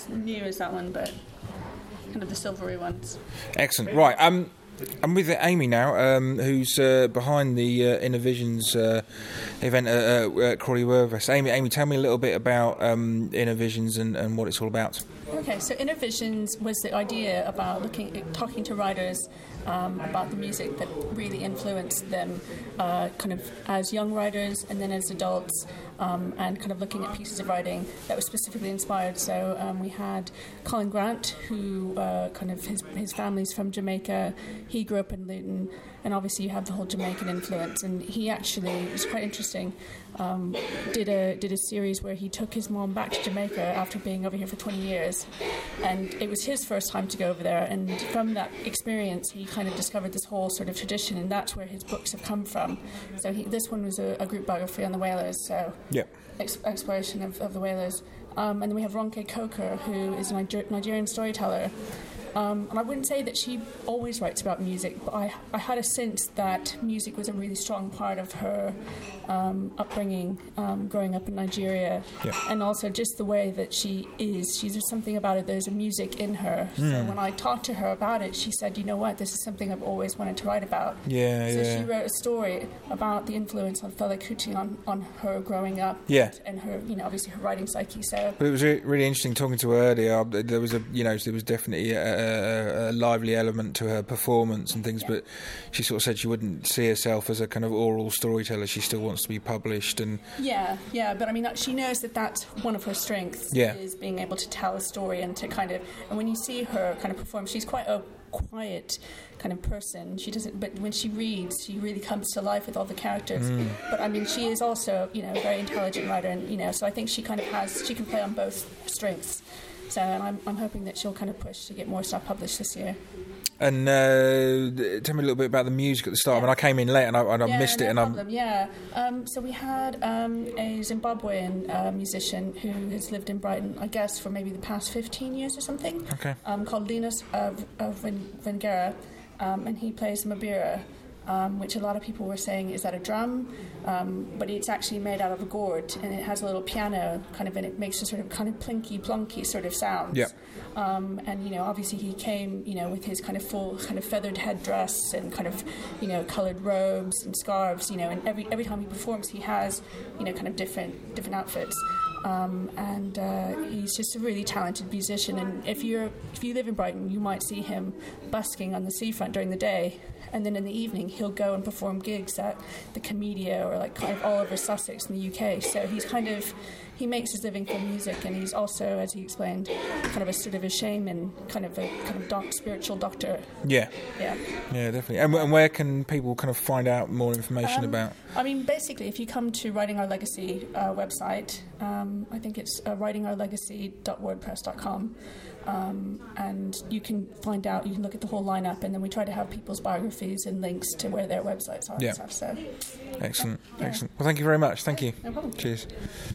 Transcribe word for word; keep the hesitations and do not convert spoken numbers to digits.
as new as that one, but kind of the silvery ones. Excellent. Right. Um, I'm with Amy now, um, who's uh, behind the uh, Inner Visions uh, event at uh, uh, Crawley Werfest. Amy, Amy, tell me a little bit about um, Inner Visions and, and what it's all about. Okay, so Inner Visions was the idea about looking, talking to writers um, about the music that really influenced them, uh, kind of as young writers and then as adults, um, and kind of looking at pieces of writing that was specifically inspired. So um, we had Colin Grant, who uh, kind of his his family's from Jamaica. He grew up in Luton, and obviously you have the whole Jamaican influence. And he actually, it was quite interesting, um, did a did a series where he took his mom back to Jamaica after being over here for twenty years. And it was his first time to go over there, and from that experience he kind of discovered this whole sort of tradition, and that's where his books have come from. So he, this one was a, a group biography on the Whalers, so yep. ex- exploration of, of the Whalers. Um, and then we have Ronke Coker, who is a Niger- Nigerian storyteller. Um, and I wouldn't say that she always writes about music, but I, I had a sense that music was a really strong part of her um, upbringing, um, growing up in Nigeria, yeah. and also just the way that she is. She's there's something about it. There's a music in her. Mm. So when I talked to her about it, she said, "You know what? This is something I've always wanted to write about." Yeah, so yeah. she wrote a story about the influence of Fela Kuti on, on her growing up, yeah. and her, you know, obviously her writing psyche. So, but it was re- really interesting talking to her earlier. There was a, you know, there was definitely a, a, a lively element to her performance and things, yeah. but she sort of said she wouldn't see herself as a kind of oral storyteller. She still wants to be published, and yeah, yeah. But I mean, she knows that that's one of her strengths, yeah. is being able to tell a story and to kind of. And when you see her kind of perform, she's quite a quiet kind of person. She doesn't, but when she reads, she really comes to life with all the characters. Mm. But I mean, she is also, you know, a very intelligent writer, and you know, so I think she kind of has, she can play on both strengths. So and I'm, I'm hoping that she'll kind of push to get more stuff published this year. And uh, tell me a little bit about the music at the start. Yeah. I mean, I came in late and I, and I yeah, missed no it. And problem. I'm yeah. Um, so we had um, a Zimbabwean uh, musician who has lived in Brighton, I guess, for maybe the past fifteen years or something. Okay. Um, called Linus uh, uh, Vengera, um, and he plays mabira. Um, which a lot of people were saying, is that a drum? Um, but it's actually made out of a gourd, and it has a little piano kind of, and it makes a sort of kind of plinky plonky sort of sounds. Yeah. Um, and you know, obviously he came, you know, with his kind of full kind of feathered headdress and kind of, you know, coloured robes and scarves, you know, and every every time he performs, he has, you know, kind of different different outfits. Um, and uh, he's just a really talented musician. And if you're if you live in Brighton, you might see him busking on the seafront during the day, and then in the evening he'll go and perform gigs at the Comedia or like kind of all over Sussex in the U K. So he's kind of he makes his living from music, and he's also, as he explained, kind of a sort of a shaman, kind of a kind of doc, spiritual doctor. Yeah, yeah, yeah, definitely. And, and where can people kind of find out more information um, about? I mean, basically, if you come to Writing Our Legacy uh, website, um, I think it's uh, writing our legacy dot wordpress dot com. Um, and you can find out, you can look at the whole lineup, and then we try to have people's biographies and links to where their websites are yeah. and stuff. So, excellent, yeah. excellent. Well, thank you very much. Thank you. No problem. Cheers.